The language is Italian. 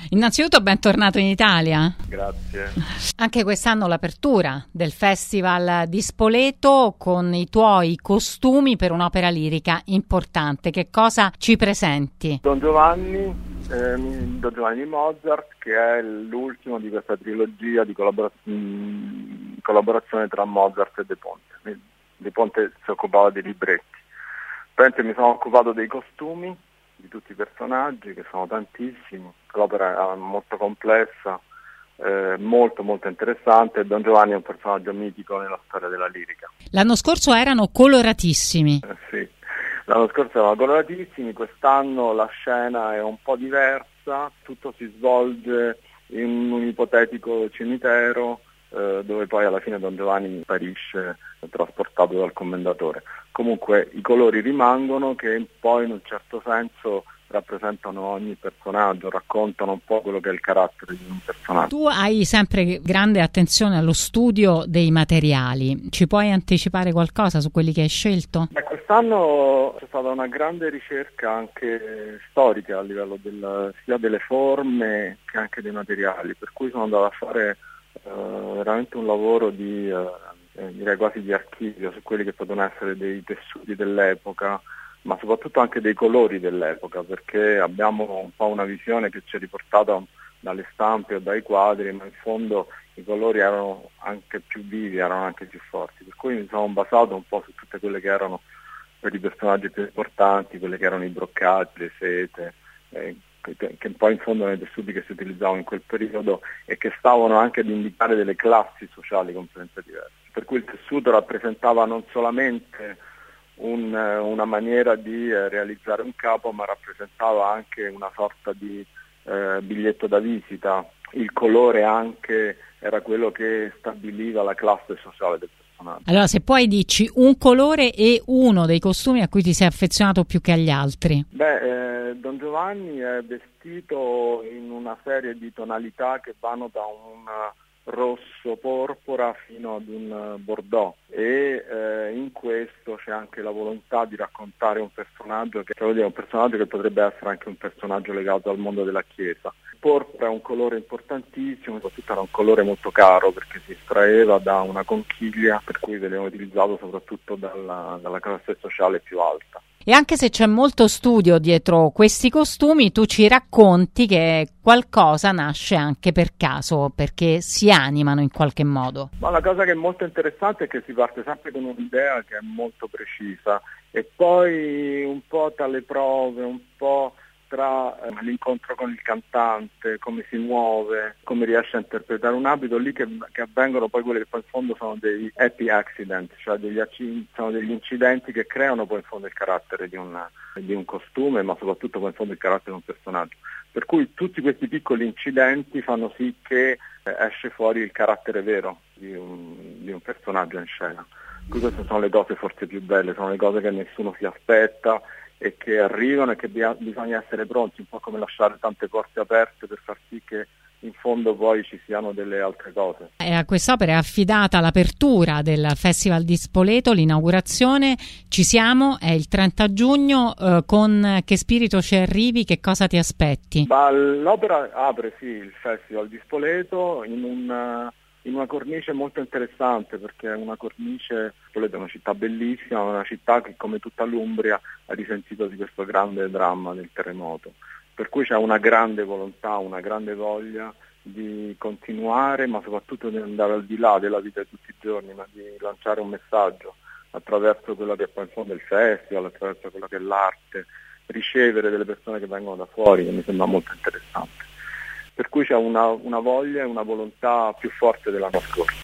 Innanzitutto bentornato in Italia. Grazie. Anche quest'anno l'apertura del Festival di Spoleto con i tuoi costumi per un'opera lirica importante. Che cosa ci presenti? Don Giovanni di Mozart, che è l'ultimo di questa trilogia di collaborazione tra Mozart e De Ponte. De Ponte si occupava dei libretti. Mi sono occupato dei costumi di tutti i personaggi, che sono tantissimi. L'opera è molto complessa, molto interessante. Don Giovanni è un personaggio mitico nella storia della lirica. L'anno scorso erano coloratissimi. Sì, l'anno scorso erano coloratissimi, quest'anno la scena è un po' diversa, tutto si svolge in un ipotetico cimitero, dove poi alla fine Don Giovanni sparisce, trasportato dal commendatore. Comunque i colori rimangono, che poi in un certo senso rappresentano ogni personaggio, raccontano un po' quello che è il carattere di un personaggio. Tu hai sempre grande attenzione allo studio dei materiali, ci puoi anticipare qualcosa su quelli che hai scelto? Quest'anno c'è stata una grande ricerca anche storica a livello sia delle forme che anche dei materiali, per cui sono andato a fare veramente un lavoro direi quasi di archivio su quelli che potevano essere dei tessuti dell'epoca, ma soprattutto anche dei colori dell'epoca, perché abbiamo un po' una visione che ci è riportata dalle stampe o dai quadri, ma in fondo i colori erano anche più vivi, erano anche più forti, per cui mi sono basato un po' su tutte quelle che erano per i personaggi più importanti, quelle che erano i broccati, le sete, che poi in fondo erano i tessuti che si utilizzavano in quel periodo e che stavano anche ad indicare delle classi sociali completamente diverse. Per cui il tessuto rappresentava non solamente una maniera di realizzare un capo, ma rappresentava anche una sorta di biglietto da visita. Il colore anche era quello che stabiliva la classe sociale del personaggio. Allora, se poi dici un colore e uno dei costumi a cui ti sei affezionato più che agli altri. Don Giovanni è vestito in una serie di tonalità che vanno da un rosso porpora fino ad un bordeaux e in questo c'è anche la volontà di raccontare un personaggio che potrebbe essere anche un personaggio legato al mondo della Chiesa. Il porpora è un colore importantissimo, soprattutto era un colore molto caro perché si estraeva da una conchiglia, per cui veniva utilizzato soprattutto dalla classe sociale più alta. E anche se c'è molto studio dietro questi costumi, tu ci racconti che qualcosa nasce anche per caso, perché si animano in qualche modo. Ma la cosa che è molto interessante è che si parte sempre con un'idea che è molto precisa e poi un po' tra le prove, un po' tra l'incontro con il cantante, come si muove, come riesce a interpretare un abito, lì che avvengono poi quelle che poi in fondo sono dei happy accident, cioè sono degli incidenti che creano poi in fondo il carattere di un costume, ma soprattutto poi in fondo il carattere di un personaggio. Per cui tutti questi piccoli incidenti fanno sì che esce fuori il carattere vero di un personaggio in scena. Queste sono le cose forse più belle, sono le cose che nessuno si aspetta e che arrivano e che bisogna essere pronti, un po' come lasciare tante porte aperte per far sì che in fondo poi ci siano delle altre cose. E a quest'opera è affidata l'apertura del Festival di Spoleto, l'inaugurazione, ci siamo, è il 30 giugno, con che spirito ci arrivi, che cosa ti aspetti? L'opera apre il Festival di Spoleto in una cornice molto interessante, perché è una cornice, Spoleto è una città bellissima, una città che come tutta l'Umbria ha risentito di questo grande dramma del terremoto, per cui c'è una grande volontà, una grande voglia di continuare, ma soprattutto di andare al di là della vita di tutti i giorni, ma di lanciare un messaggio attraverso quello che è poi in fondo il festival, attraverso quello che è l'arte, ricevere delle persone che vengono da fuori, che mi sembra molto interessante. Per cui c'è una voglia e una volontà più forte dell'anno scorso.